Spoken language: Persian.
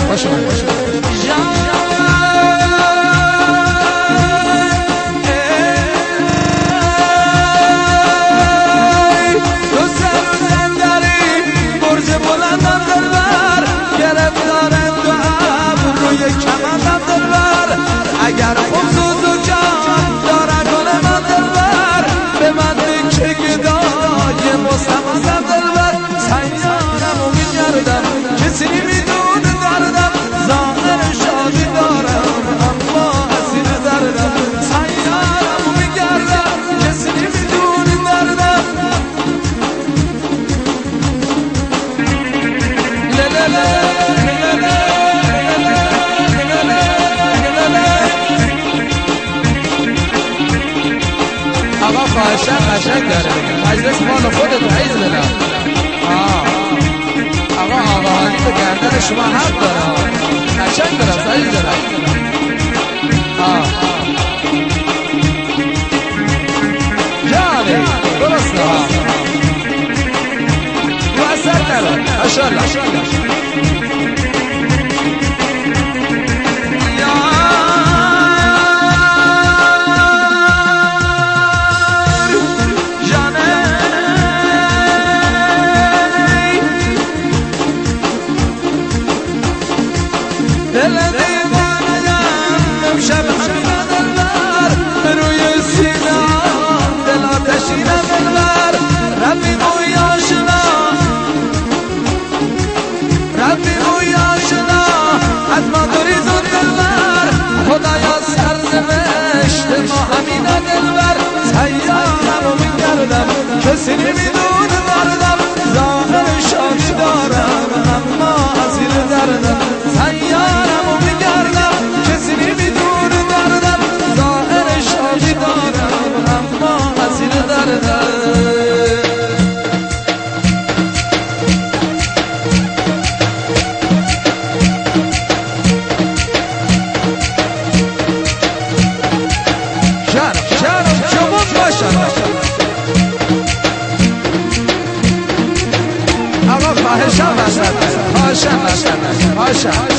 خوش اومد. اگر خود و جان داره گل من دلبر به من بکشه گدای مستمزم دلبر سیارمو میگردم کسی میدونه دردم ظاهر شادی دارم اما اسیر دردم سیارمو میگردم کسی میدونه دردم قشنگ داره مجلس مال خودت عیز بدم. آقا هانی به گردن شما حق داره قشنگ داره عیز داره. جانه درسته رو اثر داره ماشاءالله. کسی نمیدونه دردم ظاهر شادی دارم اما اسیر دردم سیارمو میگردم کسی نمیدونه دردم ظاهر شادی دارم اما اسیر دردم شرم جمون باشن خواهشم باشد